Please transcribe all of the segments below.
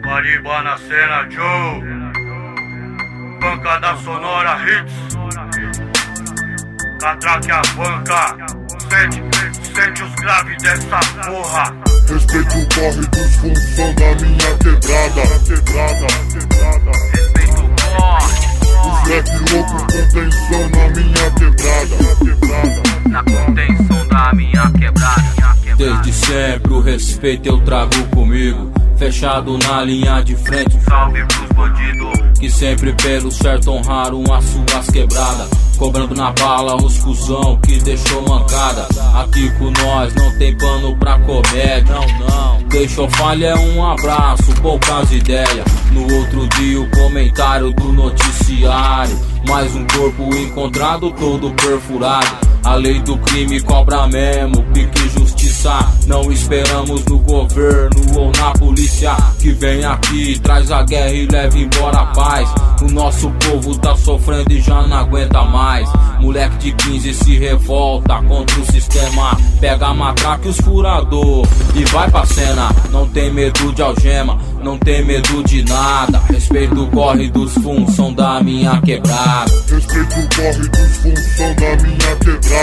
Mariba na cena, Joe. Pancada sonora, hits. Catraque a banca. Sente os graves dessa porra. Respeito o corre dos função da minha quebrada. Respeito o corre. Os rap louco com tensão na minha quebrada. Na contenção da minha quebrada. Desde sempre o respeito eu trago comigo. Fechado na linha de frente, Salve pros bandidos que sempre pelo certo honraram as suas quebradas. Cobrando na bala os cuzão que deixou mancada. Aqui com nós não tem pano pra comédia. Não, deixou falha é um abraço, poucas ideias. No outro dia o comentário do noticiário. Mais um corpo encontrado todo perfurado. A lei do crime cobra mesmo, pique justiça. Não esperamos no governo ou na polícia que vem aqui, traz a guerra e leva embora a paz. O nosso povo tá sofrendo e já não aguenta mais. Moleque de 15 se revolta contra o sistema. Pega a matraca e os furador e vai pra cena. Não tem medo de algema, não tem medo de nada. Respeito o corre dos função da minha quebrada. Respeito o corre dos função da minha quebrada.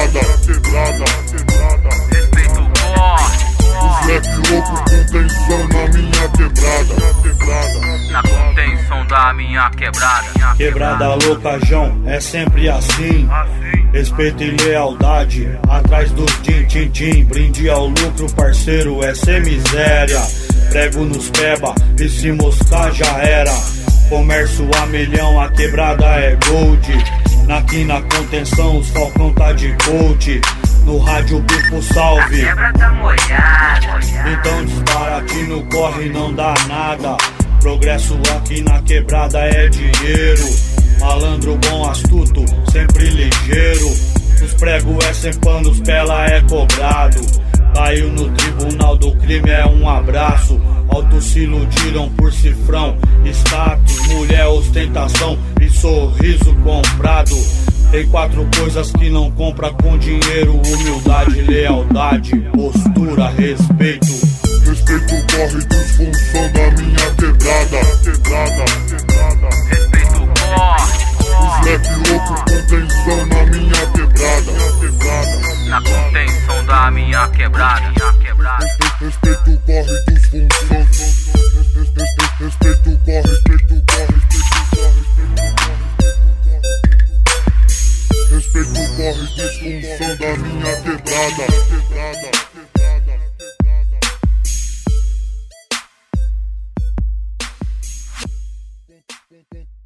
Respeito o corre. Os rap louco com tensão na minha quebrada. Na contenção da minha quebrada. Quebrada louca, João, é sempre assim. Respeito e lealdade, atrás dos tim-tim-tim. Brinde ao lucro, parceiro, é sem miséria. Prego nos peba, e se moscar já era. Comércio a milhão, a quebrada é gold. Aqui na contenção os falcão tá de coach. No rádio bico salve. A quebra tá molhada. Então dispara aqui no corre não dá nada. Progresso aqui na quebrada é dinheiro. Malandro bom, astuto, sempre ligeiro. Os pregos é sem panos, pela é cobrado. Caiu no tribunal do crime, é um abraço. Altos se iludiram por cifrão, status, mulher, ostentação e sorriso comprado. Tem 4 coisas que não compra com dinheiro: humildade, lealdade, postura, respeito. Respeito o corre dos função da minha quebrada. Respeito o corre. Os rap louco com tensão na minha quebrada. Na contenção da minha quebrada. Respeito o corre dos função. Respeito o corre, respeito o corre. Respeito o corre dos função da minha quebrada.